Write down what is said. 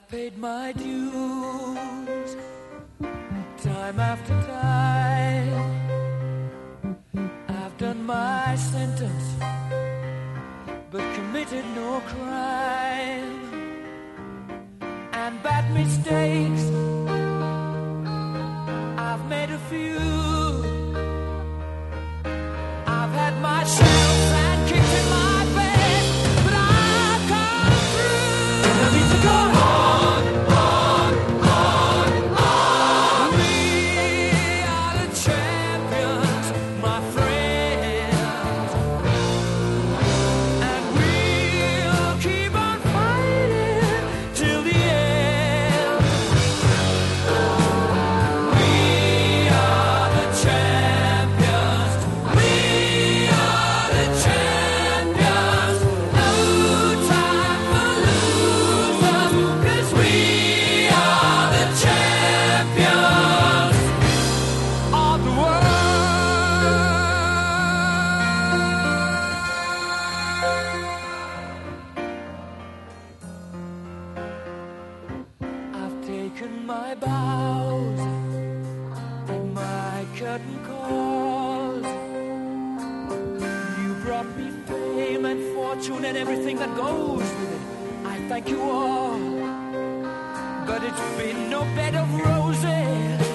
paid my dues time after time. I've done my sentence, but committed no crime. And bad mistakes, I've made a few. I've had my shells and kicked in my bed, but I've come through. I need to go on, on, on, on. We are the champions, my friends, and we'll keep on fighting till the end. We are the champions. We are the champions. No time for losers, 'cause we are the champions of the world. I've taken my bows and my curtain calls. You brought me fame and fortune and everything that goes with it. I thank you all, but it's been no bed of roses.